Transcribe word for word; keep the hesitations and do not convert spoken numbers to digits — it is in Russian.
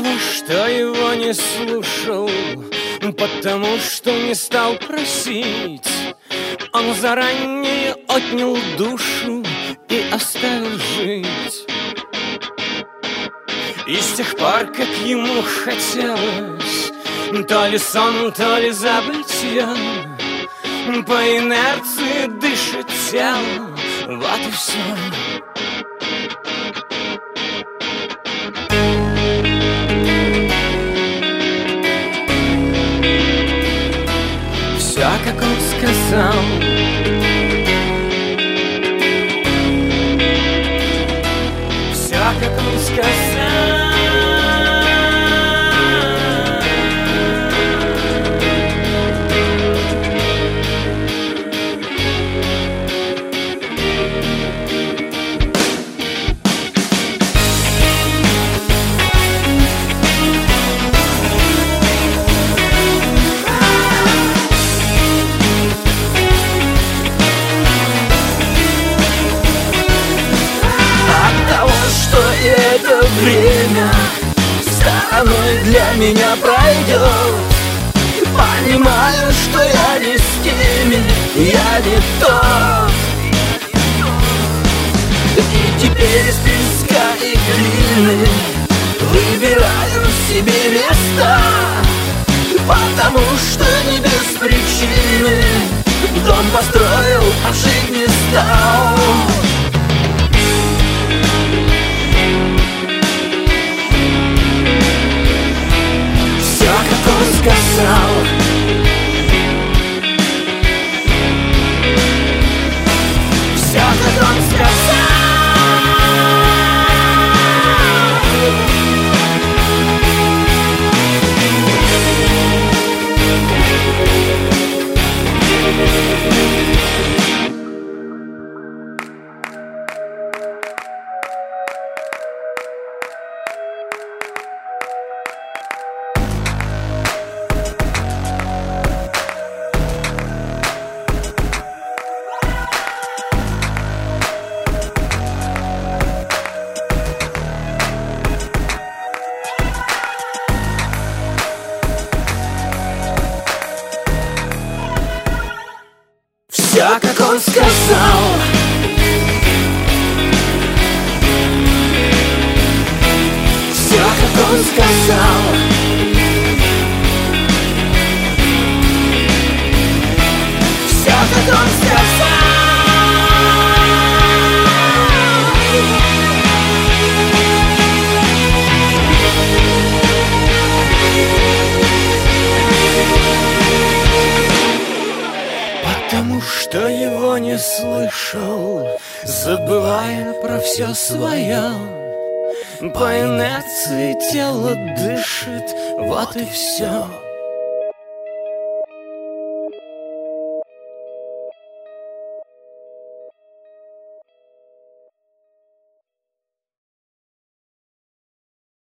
того, что его не слушал, потому что не стал просить, он заранее отнял душу и оставил жить. И с тех пор, как ему хотелось то ли сон, то ли забытье, по инерции дышит тело, вот и все. Все, как он сказал. Все, как он сказал. Это время стороной для меня пройдет. Понимаю, что я не с теми, я не тот. И теперь из песка и глины выбираю себе места, потому что не без причины дом построил, а жить не стал. Как он сказал. Все, как он сказал. Все, как он сказал. Все, как он сказал. Все, как он сказал. Потому что его не слышал, забывая про все свое, по инерции тело дышит, вот и все.